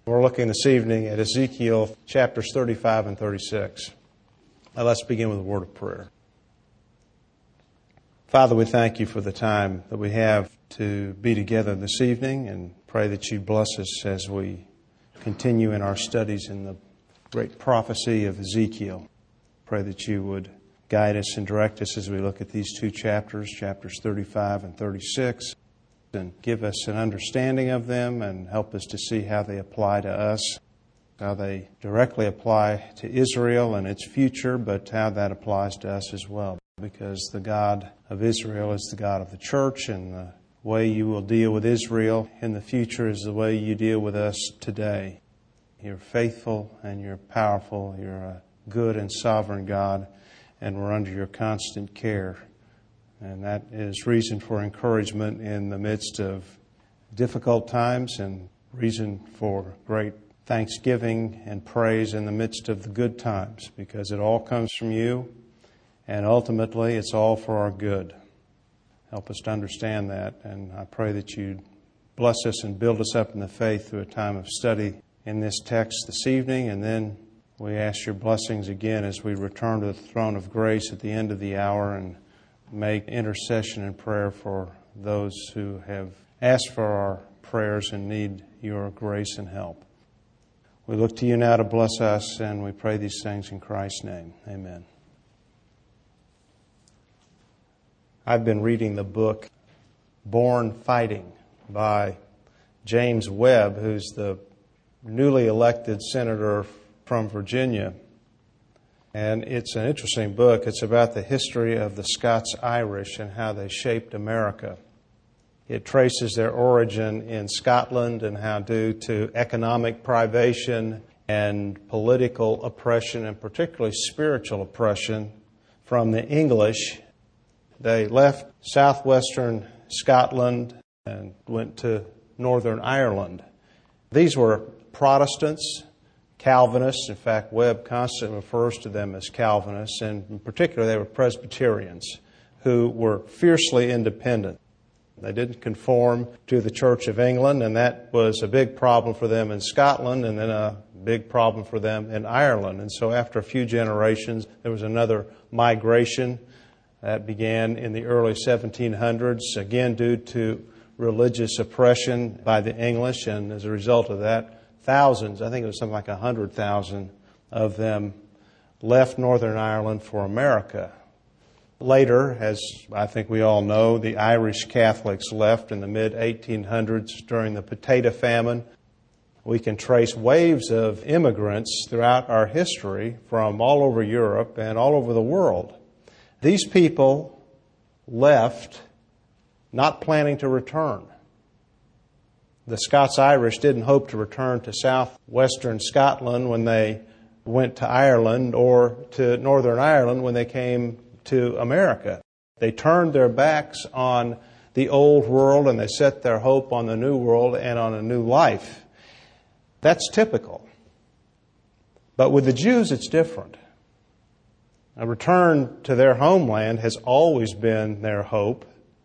We're looking this evening at Ezekiel chapters 35 and 36. Now let's begin with a word of prayer. Father, we thank you for the time that we have to be together this evening and pray that you bless us as we continue in our studies in the great prophecy of Ezekiel. Pray that you would guide us and direct us as we look at these two chapters 35 and 36, and give us an understanding of them and help us to see how they apply to us, how they directly apply to Israel and its future, but how that applies to us as well. Because the God of Israel is the God of the church, and the way you will deal with Israel in the future is the way you deal with us today. You're faithful and you're powerful. You're a good and sovereign God, and we're under your constant care. And that is reason for encouragement in the midst of difficult times, and reason for great thanksgiving and praise in the midst of the good times, because it all comes from you, and ultimately it's all for our good. Help us to understand that, and I pray that you bless us and build us up in the faith through a time of study in this text this evening, and then we ask your blessings again as we return to the throne of grace at the end of the hour and make intercession and prayer for those who have asked for our prayers and need your grace and help. We look to you now to bless us, and we pray these things in Christ's name. Amen. I've been reading the book Born Fighting by James Webb, who's the newly elected senator from Virginia. And it's an interesting book. It's about the history of the Scots-Irish and how they shaped America. It traces their origin in Scotland and how, due to economic privation and political oppression, and particularly spiritual oppression from the English, they left southwestern Scotland and went to Northern Ireland. These were Protestants, Calvinists. In fact, Webb constantly refers to them as Calvinists, and in particular they were Presbyterians who were fiercely independent. They didn't conform to the Church of England, and that was a big problem for them in Scotland, and then a big problem for them in Ireland. And so after a few generations, there was another migration that began in the early 1700s, again due to religious oppression by the English, and as a result of that, thousands, I think it was something like 100,000 of them left Northern Ireland for America. Later, as I think we all know, the Irish Catholics left in the mid-1800s during the potato famine. We can trace waves of immigrants throughout our history from all over Europe and all over the world. These people left not planning to return. The Scots-Irish didn't hope to return to southwestern Scotland when they went to Ireland, or to Northern Ireland when they came to America. They turned their backs on the old world and they set their hope on the new world and on a new life. That's typical. But with the Jews, it's different. A return to their homeland has always been their hope.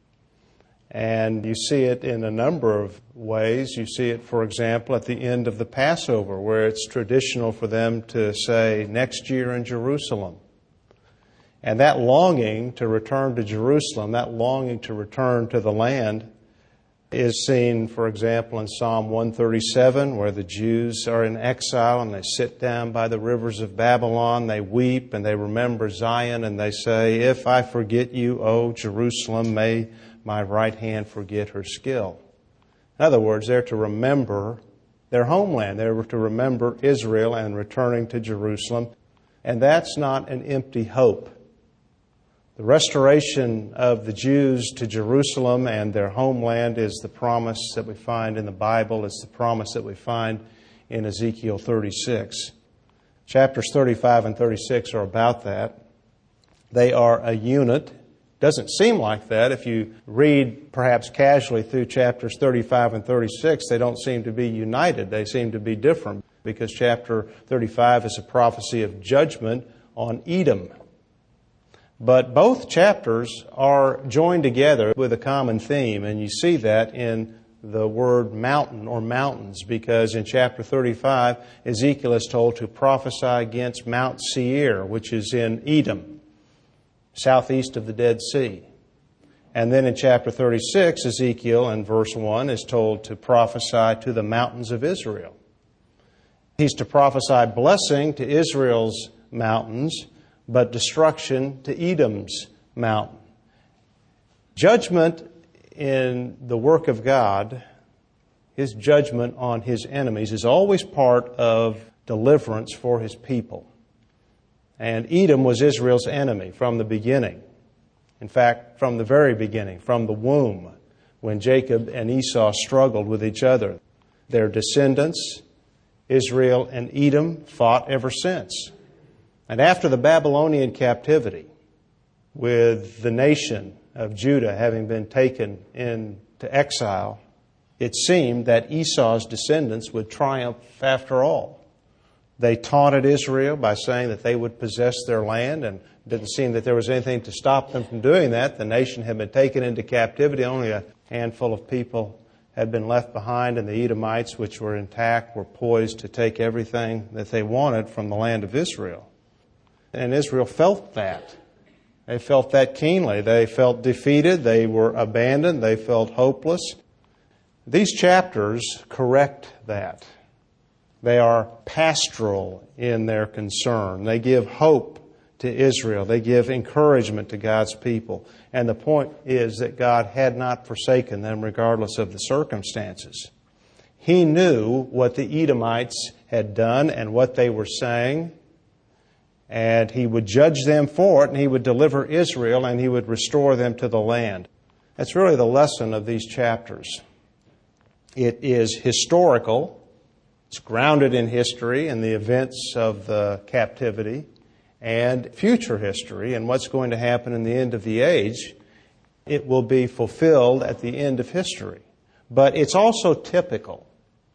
And you see it in a number of ways. You see it, for example, at the end of the Passover, where it's traditional for them to say, "Next year in Jerusalem." And that longing to return to Jerusalem, that longing to return to the land, is seen, for example, in Psalm 137, where the Jews are in exile and they sit down by the rivers of Babylon, they weep and they remember Zion, and they say, "If I forget you, O Jerusalem, may my right hand forget her skill." In other words, they're to remember their homeland. They're to remember Israel and returning to Jerusalem. And that's not an empty hope. The restoration of the Jews to Jerusalem and their homeland is the promise that we find in the Bible. It's the promise that we find in Ezekiel 36. Chapters 35 and 36 are about that. They are a unit. Doesn't seem like that. If you read perhaps casually through chapters 35 and 36, they don't seem to be united. They seem to be different, because chapter 35 is a prophecy of judgment on Edom. But both chapters are joined together with a common theme, and you see that in the word mountain or mountains, because in chapter 35, Ezekiel is told to prophesy against Mount Seir, which is in Edom, southeast of the Dead Sea. And then in chapter 36, Ezekiel in verse 1 is told to prophesy to the mountains of Israel. He's to prophesy blessing to Israel's mountains, but destruction to Edom's mountain. Judgment in the work of God, His judgment on His enemies, is always part of deliverance for His people. And Edom was Israel's enemy from the beginning. In fact, from the very beginning, from the womb, when Jacob and Esau struggled with each other. Their descendants, Israel and Edom, fought ever since. And after the Babylonian captivity, with the nation of Judah having been taken into exile, it seemed that Esau's descendants would triumph after all. They taunted Israel by saying that they would possess their land, and it didn't seem that there was anything to stop them from doing that. The nation had been taken into captivity. Only a handful of people had been left behind, and the Edomites, which were intact, were poised to take everything that they wanted from the land of Israel. And Israel felt that. They felt that keenly. They felt defeated. They were abandoned. They felt hopeless. These chapters correct that. They are pastoral in their concern. They give hope to Israel. They give encouragement to God's people. And the point is that God had not forsaken them regardless of the circumstances. He knew what the Edomites had done and what they were saying, and He would judge them for it, and He would deliver Israel, and He would restore them to the land. That's really the lesson of these chapters. It is historical. It's grounded in history and the events of the captivity, and future history and what's going to happen in the end of the age. It will be fulfilled at the end of history. But it's also typical.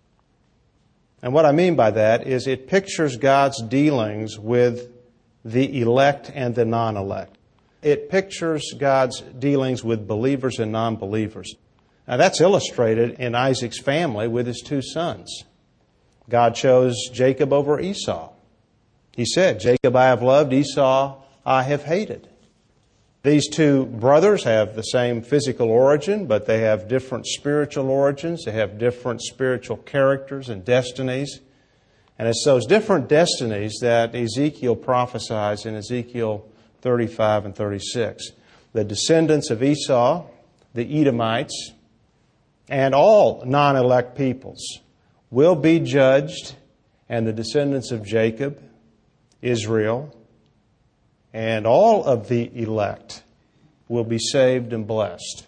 And what I mean by that is it pictures God's dealings with the elect and the non-elect. It pictures God's dealings with believers and non-believers. Now that's illustrated in Isaac's family with his two sons. God chose Jacob over Esau. He said, Jacob I have loved, Esau I have hated. These two brothers have the same physical origin, but they have different spiritual origins. They have different spiritual characters and destinies. And it's those different destinies that Ezekiel prophesies in Ezekiel 35 and 36. The descendants of Esau, the Edomites, and all non-elect peoples will be judged, and the descendants of Jacob, Israel, and all of the elect will be saved and blessed.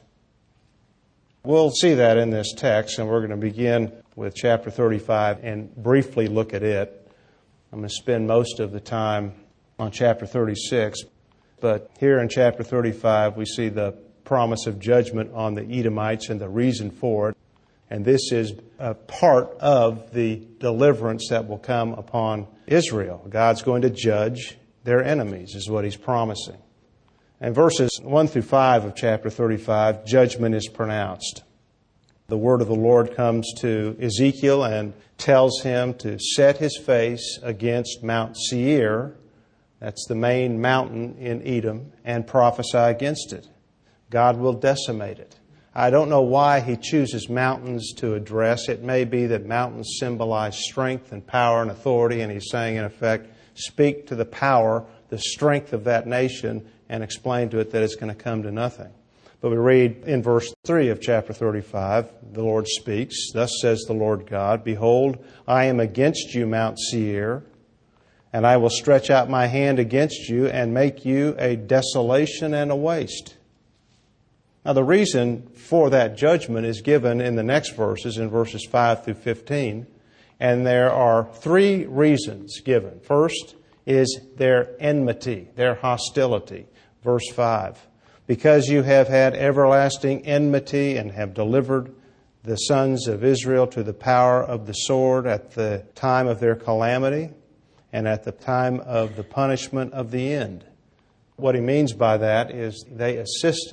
We'll see that in this text, and we're going to begin with chapter 35 and briefly look at it. I'm going to spend most of the time on chapter 36, but here in chapter 35 we see the promise of judgment on the Edomites and the reason for it. And this is a part of the deliverance that will come upon Israel. God's going to judge their enemies, is what He's promising. And verses 1 through 5 of chapter 35, judgment is pronounced. The word of the Lord comes to Ezekiel and tells him to set his face against Mount Seir, that's the main mountain in Edom, and prophesy against it. God will decimate it. I don't know why He chooses mountains to address. It may be that mountains symbolize strength and power and authority, and He's saying, in effect, speak to the power, the strength of that nation, and explain to it that it's going to come to nothing. But we read in verse 3 of chapter 35, the Lord speaks, Thus says the Lord God, Behold, I am against you, Mount Seir, and I will stretch out my hand against you and make you a desolation and a waste. Now, the reason for that judgment is given in the next verses, in verses 5 through 15. And there are three reasons given. First is their enmity, their hostility. Verse 5. Because you have had everlasting enmity and have delivered the sons of Israel to the power of the sword at the time of their calamity and at the time of the punishment of the end. What he means by that is they assisted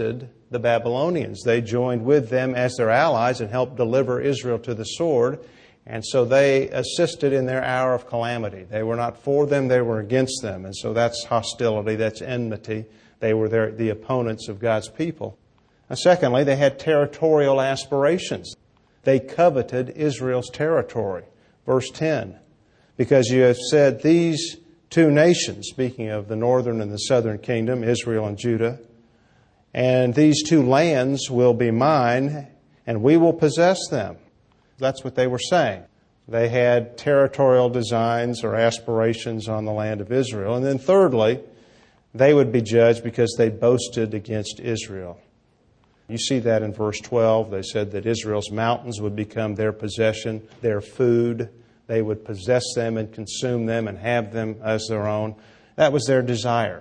the Babylonians. They joined with them as their allies and helped deliver Israel to the sword. And so they assisted in their hour of calamity. They were not for them, they were against them. And so that's hostility, that's enmity. They were the opponents of God's people. And secondly, they had territorial aspirations. They coveted Israel's territory. Verse 10, because you have said, these two nations, speaking of the northern and the southern kingdom, Israel and Judah, and these two lands will be mine, and we will possess them. That's what they were saying. They had territorial designs or aspirations on the land of Israel. And then thirdly, they would be judged because they boasted against Israel. You see that in verse 12. They said that Israel's mountains would become their possession, their food. They would possess them and consume them and have them as their own. That was their desire.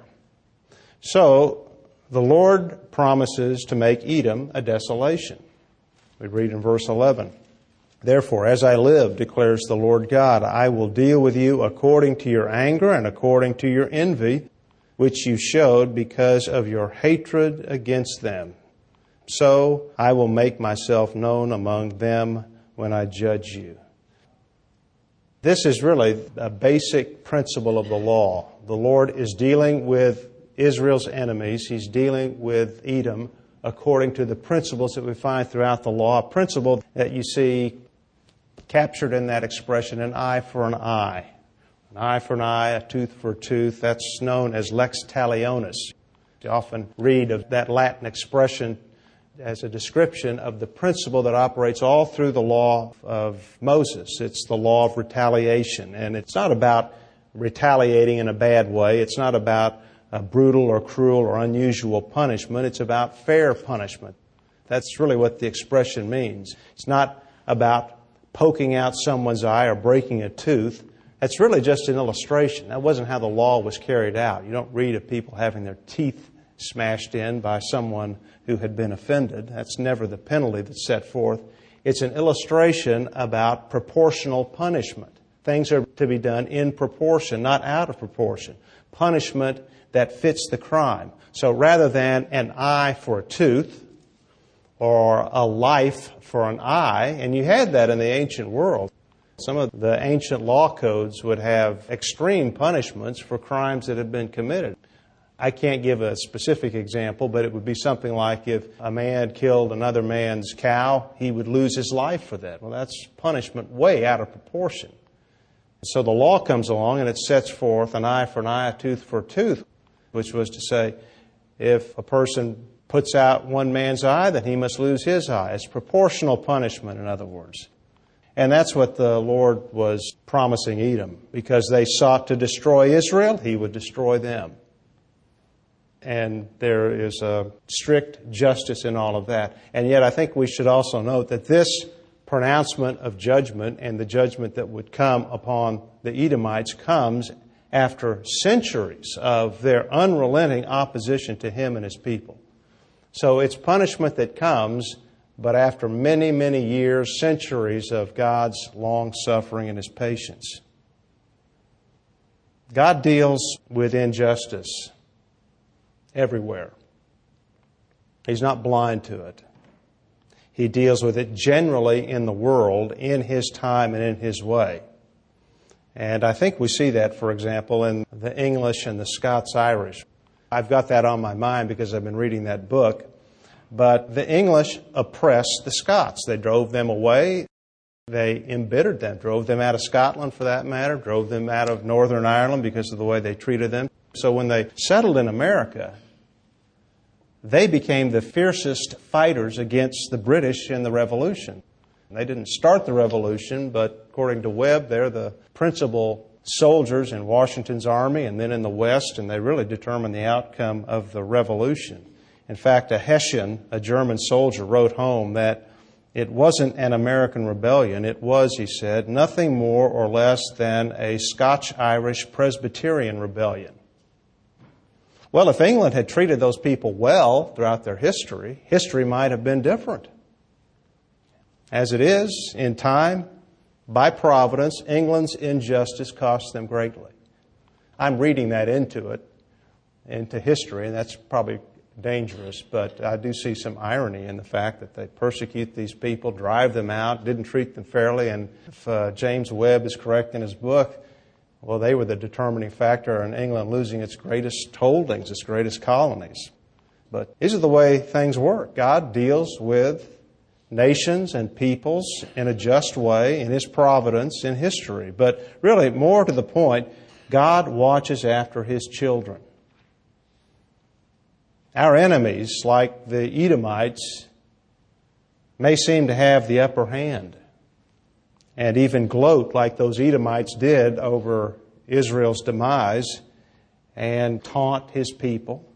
So the Lord promises to make Edom a desolation. We read in verse 11. Therefore, as I live, declares the Lord God, I will deal with you according to your anger and according to your envy, which you showed because of your hatred against them. So I will make myself known among them when I judge you. This is really a basic principle of the law. The Lord is dealing with Israel's enemies. He's dealing with Edom according to the principles that we find throughout the law. A principle that you see captured in that expression, an eye for an eye. An eye for an eye, a tooth for a tooth. That's known as lex talionis. You often read of that Latin expression as a description of the principle that operates all through the law of Moses. It's the law of retaliation. And it's not about retaliating in a bad way. It's not about a brutal or cruel or unusual punishment. It's about fair punishment. That's really what the expression means. It's not about poking out someone's eye or breaking a tooth. That's really just an illustration. That wasn't how the law was carried out. You don't read of people having their teeth smashed in by someone who had been offended. That's never the penalty that's set forth. It's an illustration about proportional punishment. Things are to be done in proportion, not out of proportion. Punishment that fits the crime. So rather than an eye for a tooth or a life for an eye, and you had that in the ancient world. Some of the ancient law codes would have extreme punishments for crimes that had been committed. I can't give a specific example, but it would be something like if a man killed another man's cow, he would lose his life for that. Well, that's punishment way out of proportion. So the law comes along and it sets forth an eye for an eye, a tooth for a tooth, which was to say, if a person puts out one man's eye, then he must lose his eye. It's proportional punishment, in other words. And that's what the Lord was promising Edom. Because they sought to destroy Israel, He would destroy them. And there is a strict justice in all of that. And yet I think we should also note that this pronouncement of judgment and the judgment that would come upon the Edomites comes after centuries of their unrelenting opposition to Him and His people. So it's punishment that comes, but after many, many years, centuries of God's long-suffering and His patience. God deals with injustice everywhere. He's not blind to it. He deals with it generally in the world, in His time and in His way. And I think we see that, for example, in the English and the Scots-Irish. I've got that on my mind because I've been reading that book. But the English oppressed the Scots. They drove them away. They embittered them, drove them out of Scotland for that matter, drove them out of Northern Ireland because of the way they treated them. So when they settled in America, they became the fiercest fighters against the British in the Revolution. They didn't start the Revolution, but according to Webb, they're the principal soldiers in Washington's army and then in the West, and they really determined the outcome of the Revolution. In fact, a Hessian, a German soldier, wrote home that it wasn't an American rebellion. It was, he said, nothing more or less than a Scotch-Irish Presbyterian rebellion. Well, if England had treated those people well throughout their history, history might have been different. As it is, in time, by providence, England's injustice cost them greatly. I'm reading that into history, and that's probably dangerous, but I do see some irony in the fact that they persecute these people, drive them out, didn't treat them fairly, and if James Webb is correct in his book, well, they were the determining factor in England losing its greatest holdings, its greatest colonies. But these are the way things work. God deals with nations and peoples in a just way, in His providence, in history. But really, more to the point, God watches after His children. Our enemies, like the Edomites, may seem to have the upper hand and even gloat like those Edomites did over Israel's demise and taunt His people.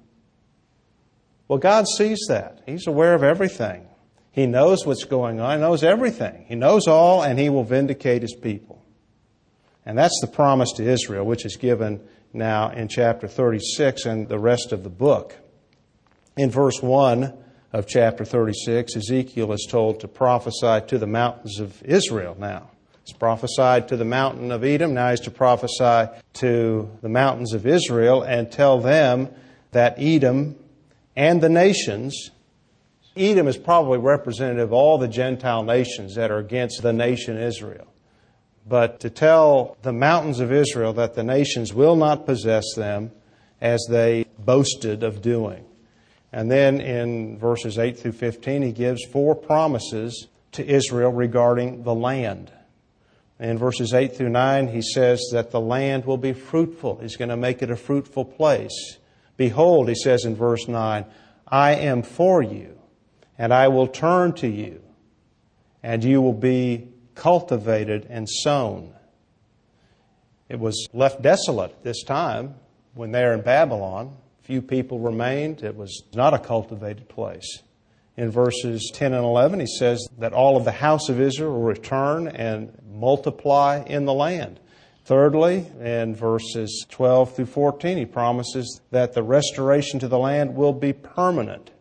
Well, God sees that. He's aware of everything. He knows what's going on. He knows everything. He knows all, and He will vindicate His people. And that's the promise to Israel, which is given now in chapter 36 and the rest of the book. In verse 1 of chapter 36, Ezekiel is told to prophesy to the mountains of Israel now. He's prophesied to the mountain of Edom. Now he's to prophesy to the mountains of Israel and tell them that Edom and the nations, Edom is probably representative of all the Gentile nations that are against the nation Israel. But to tell the mountains of Israel that the nations will not possess them as they boasted of doing. And then in verses 8 through 15, he gives 4 promises to Israel regarding the land. In verses 8 through 9, he says that the land will be fruitful. He's going to make it a fruitful place. Behold, he says in verse 9, I am for you, and I will turn to you, and you will be cultivated and sown. It was left desolate at this time when they were in Babylon. Few people remained. It was not a cultivated place. In verses 10 and 11, he says that all of the house of Israel will return and multiply in the land. Thirdly, in verses 12 through 14, he promises that the restoration to the land will be permanent.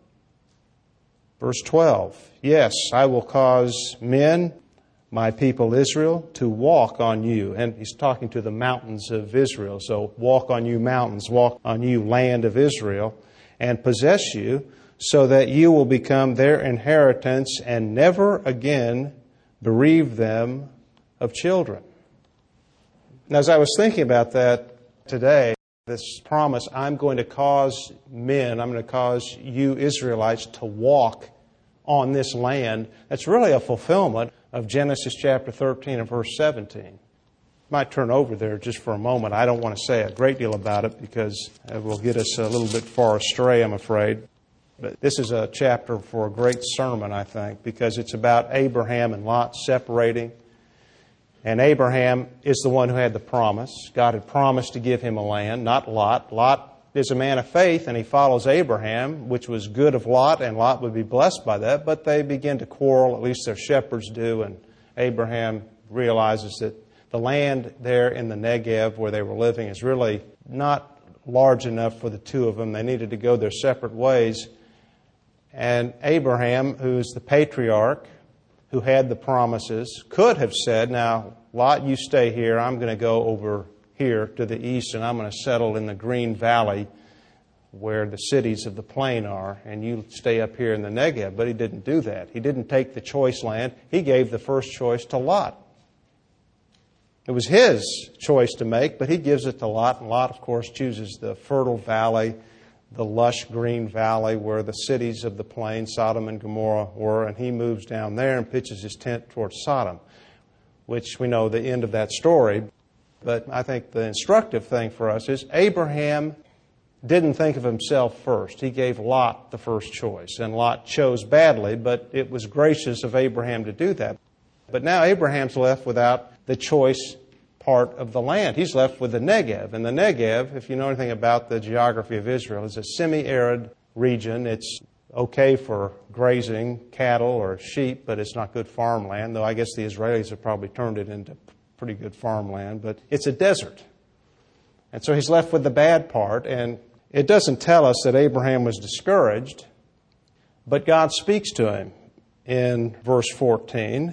Verse 12, yes, I will cause men, my people Israel, to walk on you. And he's talking to the mountains of Israel. So walk on you mountains, walk on you land of Israel, and possess you, so that you will become their inheritance and never again bereave them of children. Now, as I was thinking about that today, this promise, I'm going to cause men, I'm going to cause you Israelites to walk on this land, that's really a fulfillment of Genesis chapter 13 and verse 17. I might turn over there just for a moment. I don't want to say a great deal about it because it will get us a little bit far astray, I'm afraid. But this is a chapter for a great sermon, I think, because it's about Abraham and Lot separating. And Abraham is the one who had the promise. God had promised to give him a land, not Lot. Lot is a man of faith, and he follows Abraham, which was good of Lot, and Lot would be blessed by that. But they begin to quarrel, at least their shepherds do, and Abraham realizes that the land there in the Negev where they were living is really not large enough for the two of them. They needed to go their separate ways. And Abraham, who's the patriarch, who had the promises, could have said, now, Lot, you stay here. I'm going to go over here to the east, and I'm going to settle in the green valley where the cities of the plain are, and you stay up here in the Negev. But he didn't do that. He didn't take the choice land. He gave the first choice to Lot. It was his choice to make, but he gives it to Lot, and Lot, of course, chooses the fertile valley, the lush green valley where the cities of the plain, Sodom and Gomorrah, were, and he moves down there and pitches his tent towards Sodom, which we know the end of that story. But I think the instructive thing for us is Abraham didn't think of himself first. He gave Lot the first choice, and Lot chose badly, but it was gracious of Abraham to do that. But now Abraham's left without the choice part of the land. He's left with the Negev. And the Negev, if you know anything about the geography of Israel, is a semi-arid region. It's okay for grazing cattle or sheep, but it's not good farmland, though I guess the Israelis have probably turned it into pretty good farmland. But it's a desert. And so he's left with the bad part. And it doesn't tell us that Abraham was discouraged, but God speaks to him in verse 14.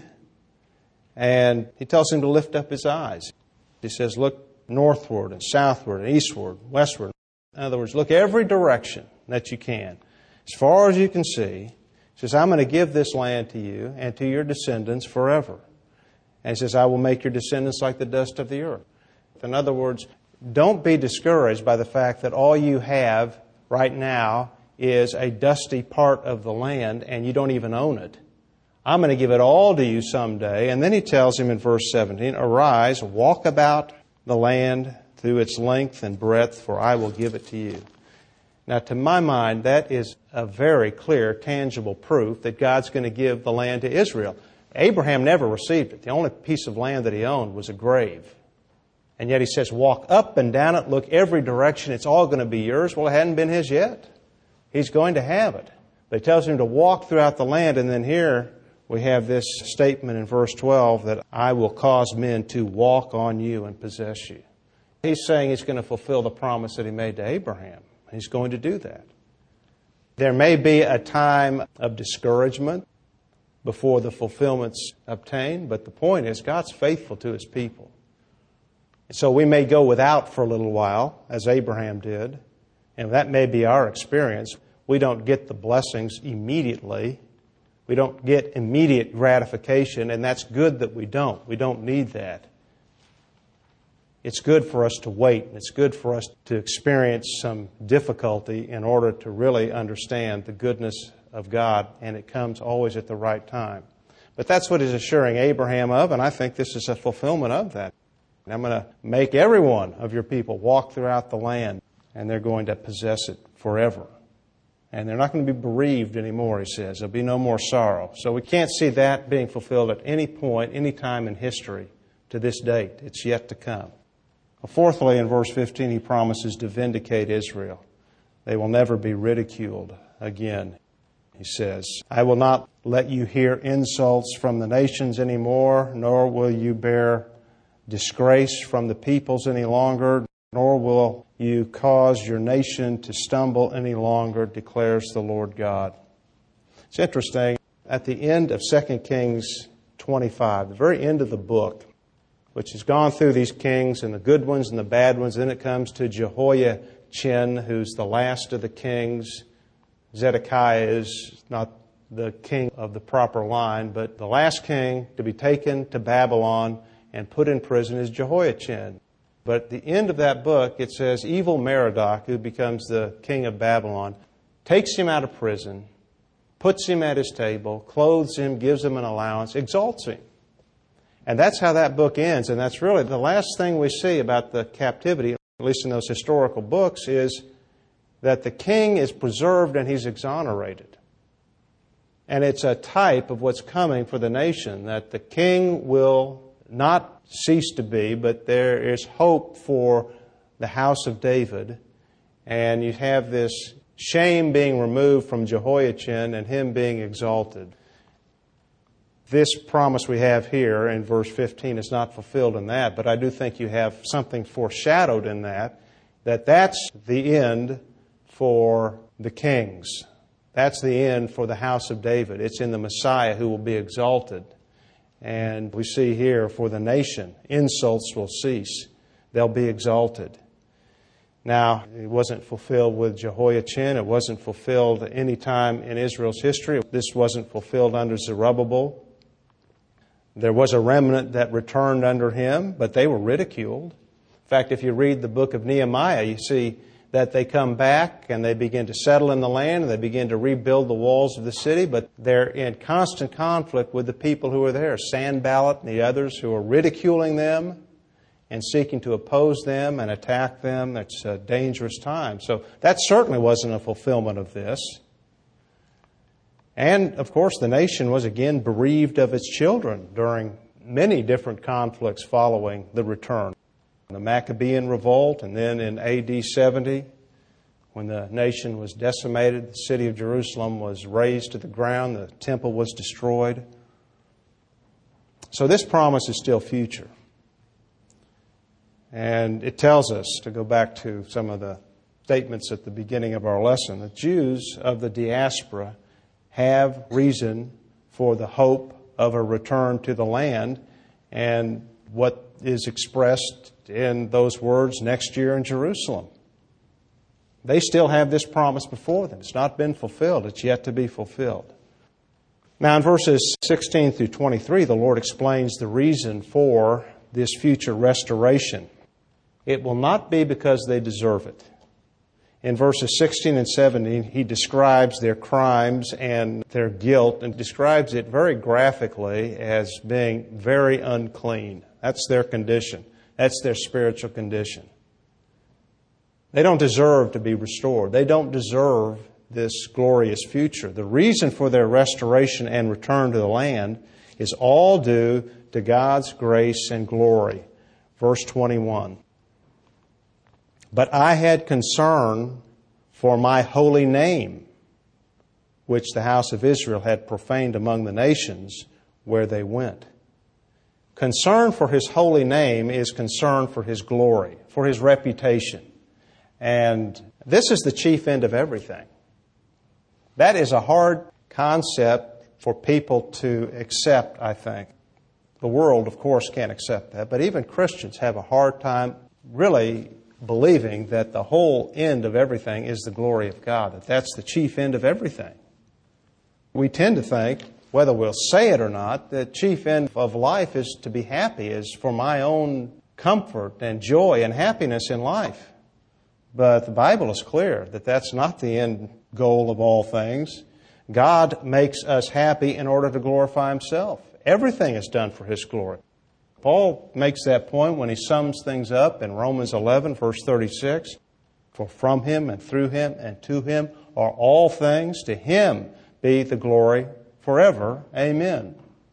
And he tells him to lift up his eyes. He says, look northward and southward and eastward, westward. In other words, look every direction that you can. as far as you can see. He says, I'm going to give this land to you and to your descendants forever. And he says, I will make your descendants like the dust of the earth. In other words, don't be discouraged by the fact that all you have right now is a dusty part of the land and you don't even own it. I'm going to give it all to you someday. And then he tells him in verse 17, arise, walk about the land through its length and breadth, for I will give it to you. Now, to my mind, that is a very clear, tangible proof that God's going to give the land to Israel. Abraham never received it. The only piece of land that he owned was a grave. And yet he says, walk up and down it, look every direction, it's all going to be yours. Well, it hadn't been his yet. He's going to have it. But he tells him to walk throughout the land, and then here we have this statement in verse 12 that I will cause men to walk on you and possess you. He's saying he's going to fulfill the promise that he made to Abraham. He's going to do that. There may be a time of discouragement before the fulfillment's obtained, but the point is God's faithful to His people. So we may go without for a little while, as Abraham did, and that may be our experience. We don't get the blessings immediately. We don't get immediate gratification, and that's good that we don't. We don't need that. It's good for us to wait, and it's good for us to experience some difficulty in order to really understand the goodness of God, and it comes always at the right time. But that's what He's assuring Abraham of, and I think this is a fulfillment of that. I'm going to make every one of your people walk throughout the land, and they're going to possess it forever. And they're not going to be bereaved anymore, he says. There'll be no more sorrow. So we can't see that being fulfilled at any point, any time in history to this date. It's yet to come. Well, fourthly, in verse 15, he promises to vindicate Israel. They will never be ridiculed again. He says, I will not let you hear insults from the nations anymore, nor will you bear disgrace from the peoples any longer, nor will you cause your nation to stumble any longer, declares the Lord God. It's interesting, at the end of 2 Kings 25, the very end of the book, which has gone through these kings and the good ones and the bad ones, then it comes to Jehoiachin, who's the last of the kings. Zedekiah is not the king of the proper line, but the last king to be taken to Babylon and put in prison is Jehoiachin. But at the end of that book, it says, evil Merodach, who becomes the king of Babylon, takes him out of prison, puts him at his table, clothes him, gives him an allowance, exalts him. And that's how that book ends. And that's really the last thing we see about the captivity, at least in those historical books, is that the king is preserved and he's exonerated. And it's a type of what's coming for the nation, that the king will not cease to be, but there is hope for the house of David. And you have this shame being removed from Jehoiachin and him being exalted. This promise we have here in verse 15 is not fulfilled in that, but I do think you have something foreshadowed in that that's the end for the kings. That's the end for the house of David. It's in the Messiah who will be exalted. And we see here, for the nation, insults will cease. They'll be exalted. Now, it wasn't fulfilled with Jehoiachin. It wasn't fulfilled at any time in Israel's history. This wasn't fulfilled under Zerubbabel. There was a remnant that returned under him, but they were ridiculed. In fact, if you read the book of Nehemiah, you see that they come back and they begin to settle in the land and they begin to rebuild the walls of the city, but they're in constant conflict with the people who are there, Sanballat and the others who are ridiculing them and seeking to oppose them and attack them. It's a dangerous time. So that certainly wasn't a fulfillment of this. And, of course, the nation was again bereaved of its children during many different conflicts following the return. The Maccabean revolt, and then in AD 70, when the nation was decimated, the city of Jerusalem was razed to the ground, the temple was destroyed. So this promise is still future. And it tells us, to go back to some of the statements at the beginning of our lesson, the Jews of the diaspora have reason for the hope of a return to the land, and what is expressed in those words, next year in Jerusalem. They still have this promise before them. It's not been fulfilled. It's yet to be fulfilled. Now in verses 16 through 23, the Lord explains the reason for this future restoration. It will not be because they deserve it. In verses 16 and 17, He describes their crimes and their guilt and describes it very graphically as being very unclean. That's their condition. That's their spiritual condition. They don't deserve to be restored. They don't deserve this glorious future. The reason for their restoration and return to the land is all due to God's grace and glory. Verse 21. But I had concern for my holy name, which the house of Israel had profaned among the nations where they went. Concern for His holy name is concern for His glory, for His reputation. And this is the chief end of everything. That is a hard concept for people to accept, I think. The world, of course, can't accept that, but even Christians have a hard time really believing that the whole end of everything is the glory of God, that that's the chief end of everything. We tend to think, whether we'll say it or not, the chief end of life is to be happy, is for my own comfort and joy and happiness in life. But the Bible is clear that that's not the end goal of all things. God makes us happy in order to glorify Himself. Everything is done for His glory. Paul makes that point when he sums things up in Romans 11, verse 36. For from Him and through Him and to Him are all things. To Him be the glory forever. Amen.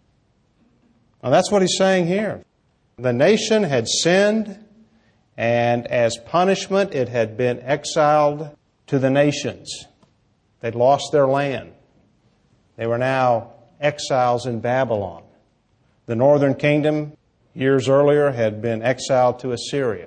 Now that's what he's saying here. The nation had sinned, and as punishment it had been exiled to the nations. They'd lost their land. They were now exiles in Babylon. The northern kingdom, years earlier, had been exiled to Assyria.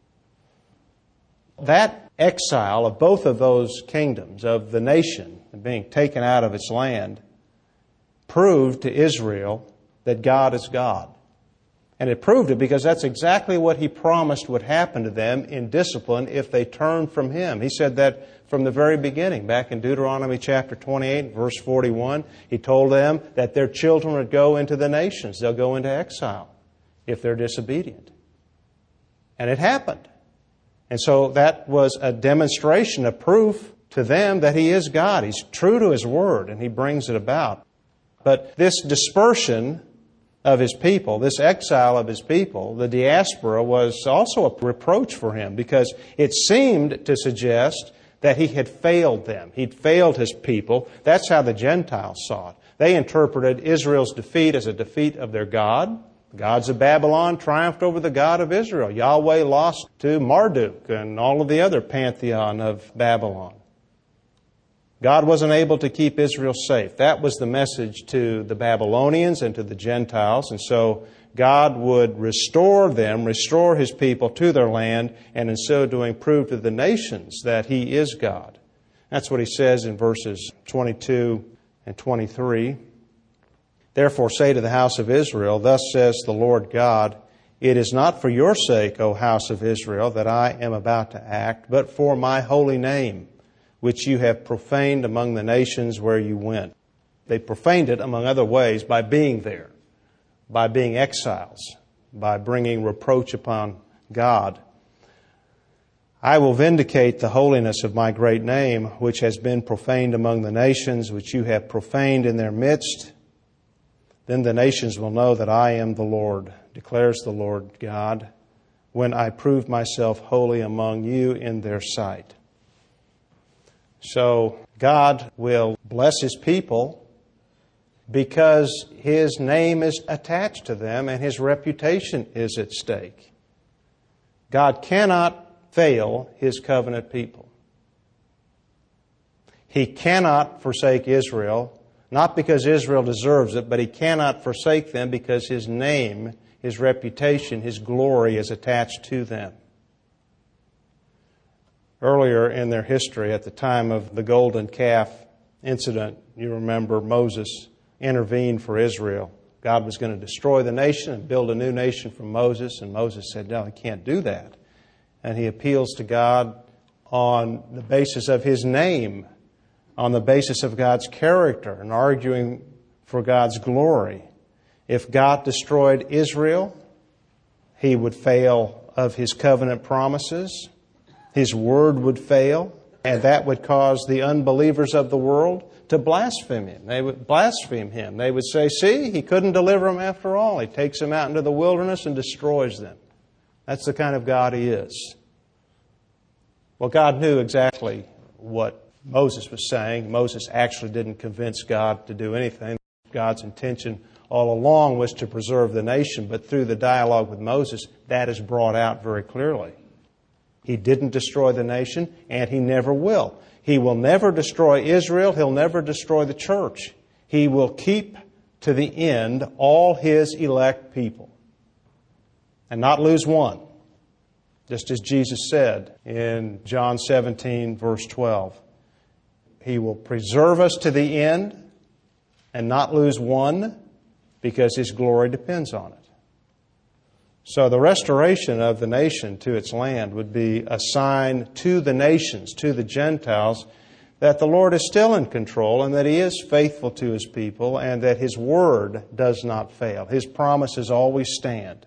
That exile of both of those kingdoms, of the nation being taken out of its land, proved to Israel that God is God. And it proved it because that's exactly what He promised would happen to them in discipline if they turned from Him. He said that from the very beginning, back in Deuteronomy chapter 28, verse 41. He told them that their children would go into the nations. They'll go into exile if they're disobedient. And it happened. And so that was a demonstration, a proof to them that He is God. He's true to His word, and He brings it about. But this dispersion of His people, this exile of His people, the diaspora, was also a reproach for Him because it seemed to suggest that He had failed them. He'd failed His people. That's how the Gentiles saw it. They interpreted Israel's defeat as a defeat of their God. The gods of Babylon triumphed over the God of Israel. Yahweh lost to Marduk and all of the other pantheon of Babylon. God wasn't able to keep Israel safe. That was the message to the Babylonians and to the Gentiles. And so God would restore them, restore His people to their land, and in so doing prove to the nations that He is God. That's what He says in verses 22 and 23. Therefore say to the house of Israel, thus says the Lord God, it is not for your sake, O house of Israel, that I am about to act, but for my holy name, which you have profaned among the nations where you went. They profaned it, among other ways, by being there, by being exiles, by bringing reproach upon God. I will vindicate the holiness of my great name, which has been profaned among the nations, which you have profaned in their midst. Then the nations will know that I am the Lord, declares the Lord God, when I prove myself holy among you in their sight. So God will bless His people because His name is attached to them and His reputation is at stake. God cannot fail His covenant people. He cannot forsake Israel, not because Israel deserves it, but He cannot forsake them because His name, His reputation, His glory is attached to them. Earlier in their history, at the time of the golden calf incident, you remember Moses intervened for Israel. God was going to destroy the nation and build a new nation from Moses, and Moses said, no, he can't do that. And he appeals to God on the basis of His name, on the basis of God's character, and arguing for God's glory. If God destroyed Israel, He would fail of His covenant promises. His word would fail, and that would cause the unbelievers of the world to blaspheme Him. They would blaspheme Him. They would say, see, He couldn't deliver them after all. He takes them out into the wilderness and destroys them. That's the kind of God He is. Well, God knew exactly what Moses was saying. Moses actually didn't convince God to do anything. God's intention all along was to preserve the nation, but through the dialogue with Moses, that is brought out very clearly. He didn't destroy the nation, and He never will. He will never destroy Israel. He'll never destroy the church. He will keep to the end all His elect people and not lose one. Just as Jesus said in John 17, verse 12. He will preserve us to the end and not lose one because His glory depends on it. So the restoration of the nation to its land would be a sign to the nations, to the Gentiles, that the Lord is still in control and that He is faithful to His people and that His word does not fail. His promises always stand.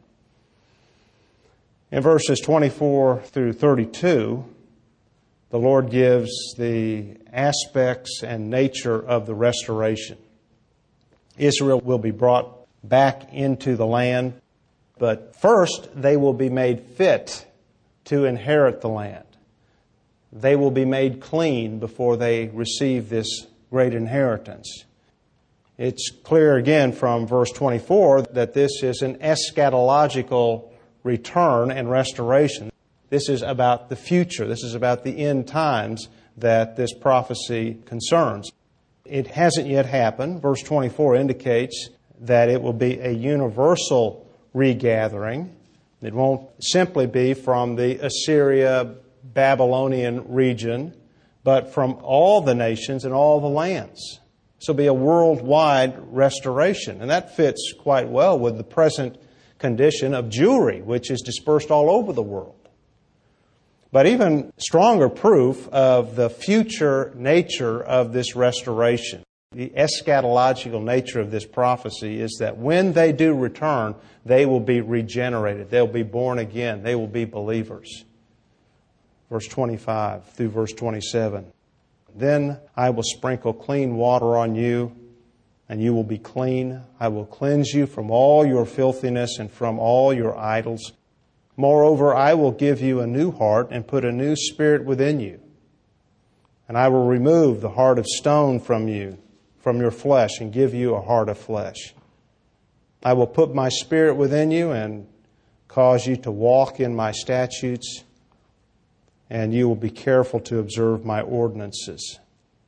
In verses 24 through 32, the Lord gives the aspects and nature of the restoration. Israel will be brought back into the land, but first they will be made fit to inherit the land. They will be made clean before they receive this great inheritance. It's clear again from verse 24 that this is an eschatological return and restoration. This is about the future. This is about the end times that this prophecy concerns. It hasn't yet happened. Verse 24 indicates that it will be a universal regathering. It won't simply be from the Assyria, Babylonian region, but from all the nations and all the lands. This will be a worldwide restoration. And that fits quite well with the present condition of Jewry, which is dispersed all over the world. But even stronger proof of the future nature of this restoration, the eschatological nature of this prophecy, is that when they do return, they will be regenerated. They'll be born again. They will be believers. Verse 25 through verse 27. Then I will sprinkle clean water on you, and you will be clean. I will cleanse you from all your filthiness and from all your idols. Moreover, I will give you a new heart and put a new spirit within you. And I will remove the heart of stone from you, from your flesh, and give you a heart of flesh. I will put my spirit within you and cause you to walk in my statutes, and you will be careful to observe my ordinances.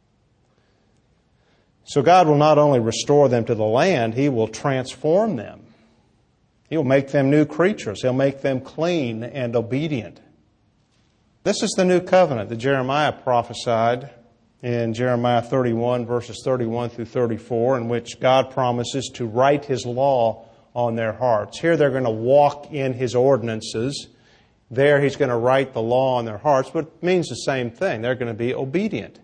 So God will not only restore them to the land, He will transform them. He'll make them new creatures. He'll make them clean and obedient. This is the new covenant that Jeremiah prophesied in Jeremiah 31, verses 31 through 34, in which God promises to write His law on their hearts. Here they're going to walk in His ordinances. There He's going to write the law on their hearts, but it means the same thing. They're going to be obedient.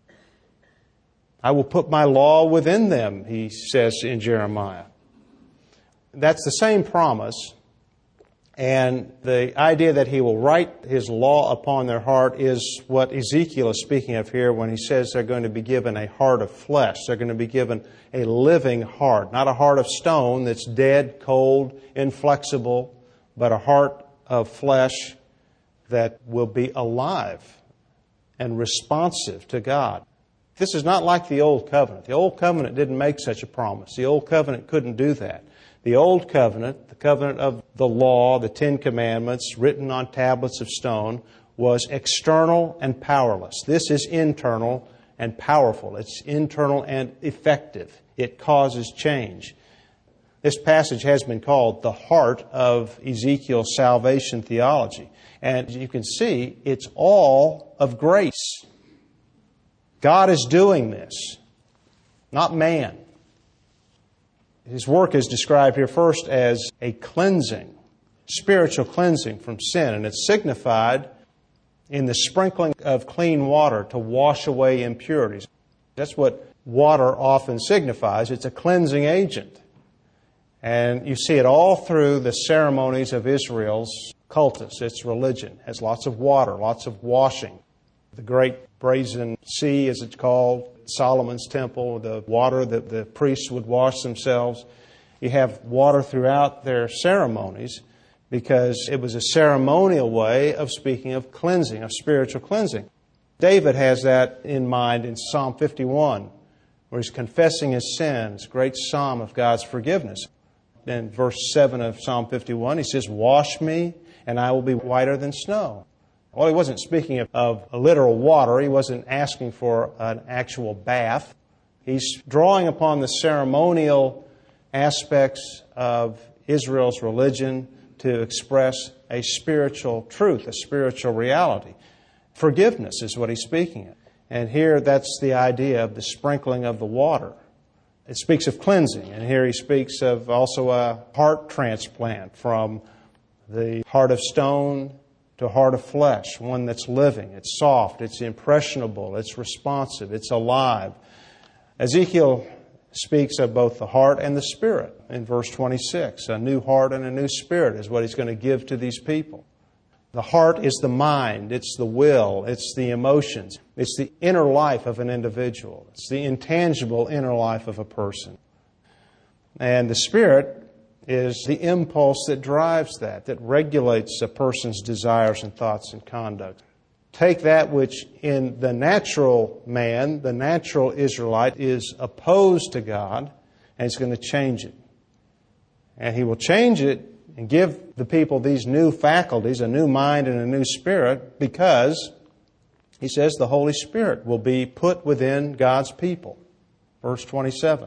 I will put my law within them, He says in Jeremiah. That's the same promise, and the idea that He will write His law upon their heart is what Ezekiel is speaking of here when he says they're going to be given a heart of flesh. They're going to be given a living heart, not a heart of stone that's dead, cold, inflexible, but a heart of flesh that will be alive and responsive to God. This is not like the Old Covenant. The Old Covenant didn't make such a promise. The Old Covenant couldn't do that. The Old Covenant, the covenant of the law, the Ten Commandments, written on tablets of stone, was external and powerless. This is internal and powerful. It's internal and effective. It causes change. This passage has been called the heart of Ezekiel's salvation theology. And you can see it's all of grace. God is doing this, not man. His work is described here first as a cleansing, spiritual cleansing from sin. And it's signified in the sprinkling of clean water to wash away impurities. That's what water often signifies. It's a cleansing agent. And you see it all through the ceremonies of Israel's cultus, its religion. It has lots of water, lots of washing. The great brazen sea, as it's called, Solomon's temple, the water that the priests would wash themselves. You have water throughout their ceremonies because it was a ceremonial way of speaking of cleansing, of spiritual cleansing. David has that in mind in Psalm 51, where he's confessing his sins, great psalm of God's forgiveness. In verse 7 of Psalm 51, he says, "Wash me, and I will be whiter than snow." Well, he wasn't speaking of literal water. He wasn't asking for an actual bath. He's drawing upon the ceremonial aspects of Israel's religion to express a spiritual truth, a spiritual reality. Forgiveness is what he's speaking of. And here that's the idea of the sprinkling of the water. It speaks of cleansing, and here he speaks of also a heart transplant from the heart of stone to a heart of flesh, one that's living, it's soft, it's impressionable, it's responsive, it's alive. Ezekiel speaks of both the heart and the spirit in verse 26. A new heart and a new spirit is what he's going to give to these people. The heart is the mind, it's the will, it's the emotions, it's the inner life of an individual, it's the intangible inner life of a person. And the spirit is the impulse that drives that regulates a person's desires and thoughts and conduct. Take that which in the natural man, the natural Israelite, is opposed to God, and he's going to change it. And he will change it and give the people these new faculties, a new mind and a new spirit, because, he says, the Holy Spirit will be put within God's people. Verse 27.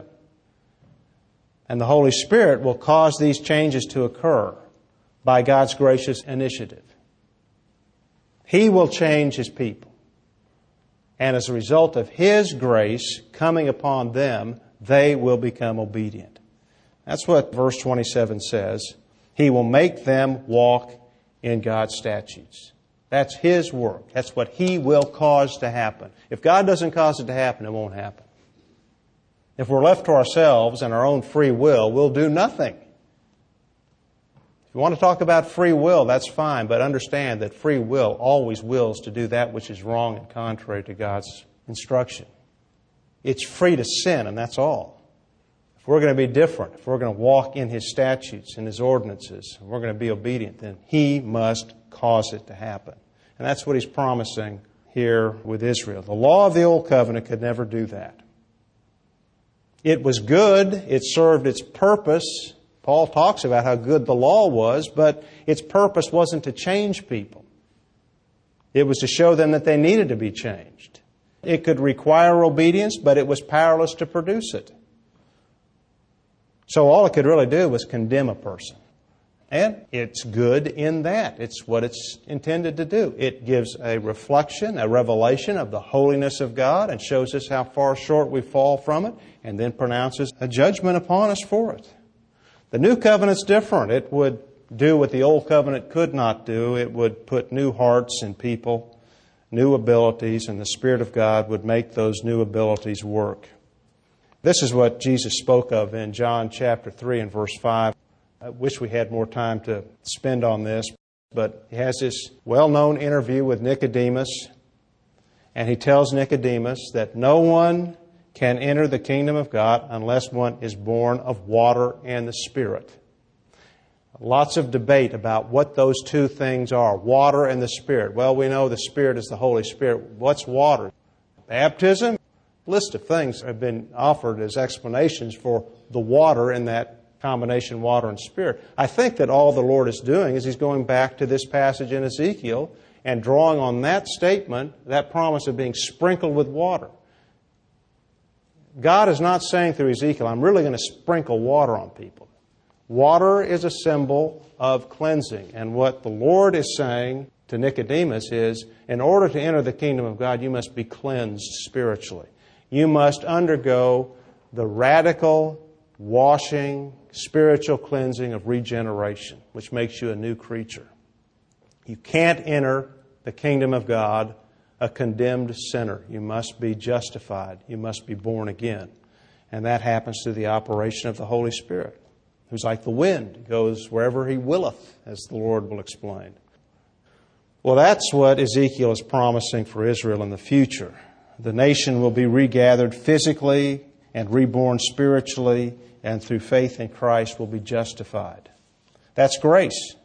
And the Holy Spirit will cause these changes to occur by God's gracious initiative. He will change His people. And as a result of His grace coming upon them, they will become obedient. That's what verse 27 says. He will make them walk in God's statutes. That's His work. That's what He will cause to happen. If God doesn't cause it to happen, it won't happen. If we're left to ourselves and our own free will, we'll do nothing. If you want to talk about free will, that's fine, but understand that free will always wills to do that which is wrong and contrary to God's instruction. It's free to sin, and that's all. If we're going to be different, if we're going to walk in His statutes and His ordinances, if we're going to be obedient, then He must cause it to happen. And that's what He's promising here with Israel. The law of the Old Covenant could never do that. It was good. It served its purpose. Paul talks about how good the law was, but its purpose wasn't to change people. It was to show them that they needed to be changed. It could require obedience, but it was powerless to produce it. So all it could really do was condemn a person. And it's good in that. It's what it's intended to do. It gives a reflection, a revelation of the holiness of God and shows us how far short we fall from it, and then pronounces a judgment upon us for it. The New Covenant's different. It would do what the Old Covenant could not do. It would put new hearts in people, new abilities, and the Spirit of God would make those new abilities work. This is what Jesus spoke of in John chapter 3 and verse 5. I wish we had more time to spend on this, but he has this well-known interview with Nicodemus, and he tells Nicodemus that no one can enter the kingdom of God unless one is born of water and the Spirit. Lots of debate about what those two things are, water and the Spirit. Well, we know the Spirit is the Holy Spirit. What's water? Baptism? A list of things have been offered as explanations for the water in that combination, water and Spirit. I think that all the Lord is doing is He's going back to this passage in Ezekiel and drawing on that statement, that promise of being sprinkled with water. God is not saying through Ezekiel, I'm really going to sprinkle water on people. Water is a symbol of cleansing. And what the Lord is saying to Nicodemus is, in order to enter the kingdom of God, you must be cleansed spiritually. You must undergo the radical washing, spiritual cleansing of regeneration, which makes you a new creature. You can't enter the kingdom of God a condemned sinner. You must be justified. You must be born again. And that happens through the operation of the Holy Spirit, who's like the wind. He goes wherever He willeth, as the Lord will explain. Well, that's what Ezekiel is promising for Israel in the future. The nation will be regathered physically and reborn spiritually, and through faith in Christ will be justified. That's grace.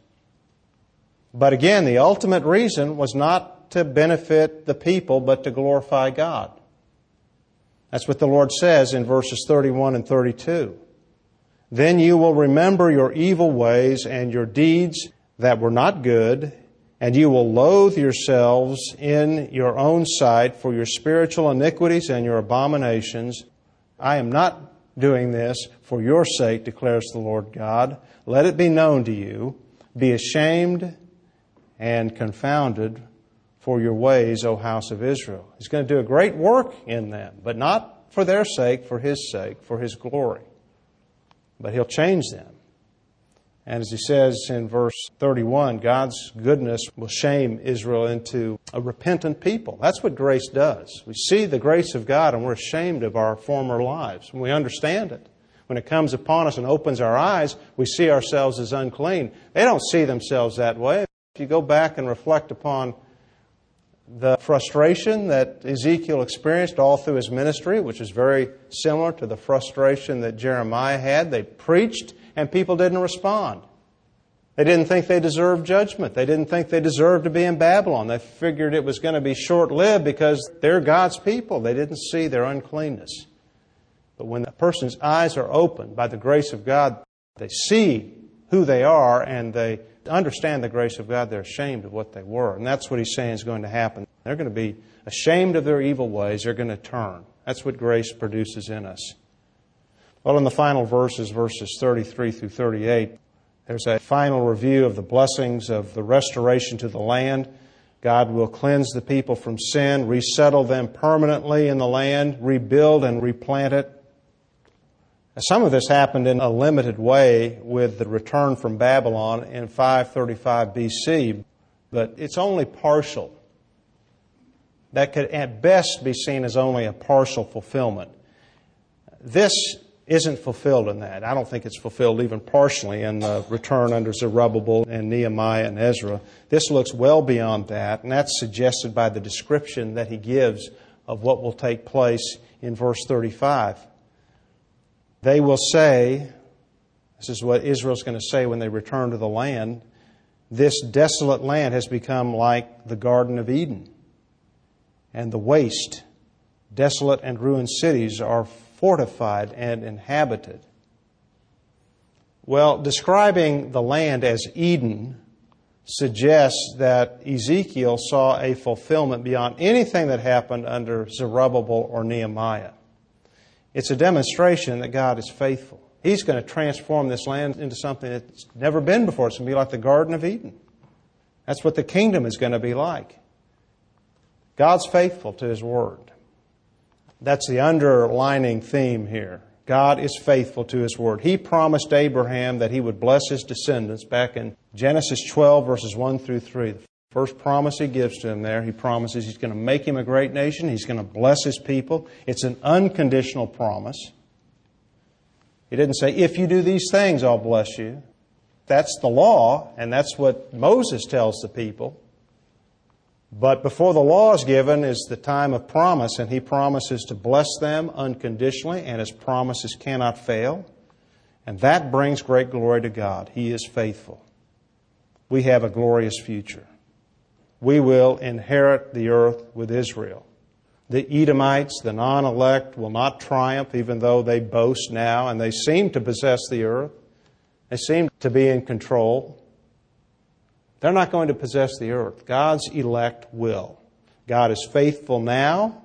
But again, the ultimate reason was not to benefit the people, but to glorify God. That's what the Lord says in verses 31 and 32. Then you will remember your evil ways and your deeds that were not good, and you will loathe yourselves in your own sight for your spiritual iniquities and your abominations. I am not doing this for your sake, declares the Lord God. Let it be known to you. Be ashamed and confounded for your ways, O house of Israel. He's going to do a great work in them, but not for their sake, for His sake, for His glory. But He'll change them. And as He says in verse 31, God's goodness will shame Israel into a repentant people. That's what grace does. We see the grace of God and we're ashamed of our former lives. When we understand it, when it comes upon us and opens our eyes, we see ourselves as unclean. They don't see themselves that way. If you go back and reflect upon the frustration that Ezekiel experienced all through his ministry, which is very similar to the frustration that Jeremiah had, they preached and people didn't respond. They didn't think they deserved judgment. They didn't think they deserved to be in Babylon. They figured it was going to be short-lived because they're God's people. They didn't see their uncleanness. But when a person's eyes are opened by the grace of God, they see who they are and they understand the grace of God. They're ashamed of what they were. And that's what He's saying is going to happen. They're going to be ashamed of their evil ways. They're going to turn. That's what grace produces in us. Well, in the final verses 33 through 38, there's a final review of the blessings of the restoration to the land. God will cleanse the people from sin, resettle them permanently in the land, rebuild and replant it. Some of this happened in a limited way with the return from Babylon in 535 BC, but it's only partial. That could at best be seen as only a partial fulfillment. This isn't fulfilled in that. I don't think it's fulfilled even partially in the return under Zerubbabel and Nehemiah and Ezra. This looks well beyond that, and that's suggested by the description that he gives of what will take place in verse 35. They will say, this is what Israel's going to say when they return to the land, this desolate land has become like the Garden of Eden, and the waste, desolate and ruined cities are fortified and inhabited. Well, describing the land as Eden suggests that Ezekiel saw a fulfillment beyond anything that happened under Zerubbabel or Nehemiah. It's a demonstration that God is faithful. He's going to transform this land into something that's never been before. It's going to be like the Garden of Eden. That's what the kingdom is going to be like. God's faithful to His Word. That's the underlining theme here. God is faithful to His Word. He promised Abraham that he would bless his descendants back in Genesis 12, verses 1 through 3. The first promise He gives to him there, He promises He's going to make him a great nation. He's going to bless His people. It's an unconditional promise. He didn't say, if you do these things, I'll bless you. That's the law, and that's what Moses tells the people. But before the law is given is the time of promise, and He promises to bless them unconditionally, and His promises cannot fail. And that brings great glory to God. He is faithful. We have a glorious future. We will inherit the earth with Israel. The Edomites, the non-elect, will not triumph, even though they boast now, and they seem to possess the earth. They seem to be in control. They're not going to possess the earth. God's elect will. God is faithful now.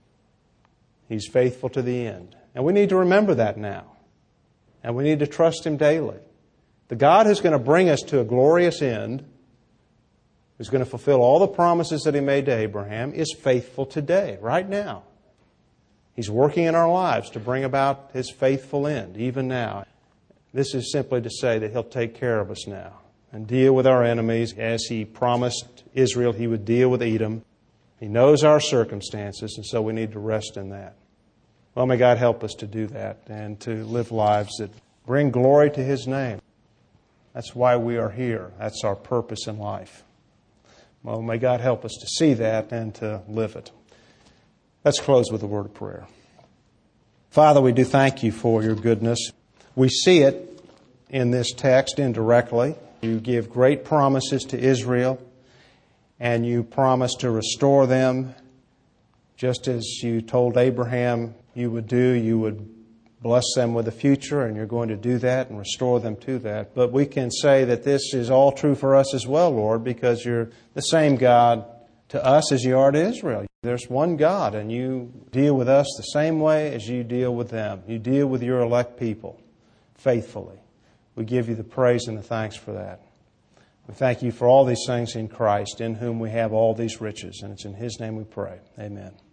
He's faithful to the end. And we need to remember that now. And we need to trust Him daily. The God who's going to bring us to a glorious end, who's going to fulfill all the promises that He made to Abraham, is faithful today, right now. He's working in our lives to bring about His faithful end, even now. This is simply to say that He'll take care of us now. and deal with our enemies as He promised Israel He would deal with Edom. He knows our circumstances, and so we need to rest in that. Well, may God help us to do that and to live lives that bring glory to His name. That's why we are here. That's our purpose in life. Well, may God help us to see that and to live it. Let's close with a word of prayer. Father, we do thank You for Your goodness. We see it in this text indirectly. You give great promises to Israel, and You promise to restore them just as You told Abraham You would do. You would bless them with a future, and You're going to do that and restore them to that. But we can say that this is all true for us as well, Lord, because You're the same God to us as You are to Israel. There's one God, and You deal with us the same way as You deal with them. You deal with Your elect people faithfully. We give You the praise and the thanks for that. We thank You for all these things in Christ, in whom we have all these riches. And it's in His name we pray. Amen.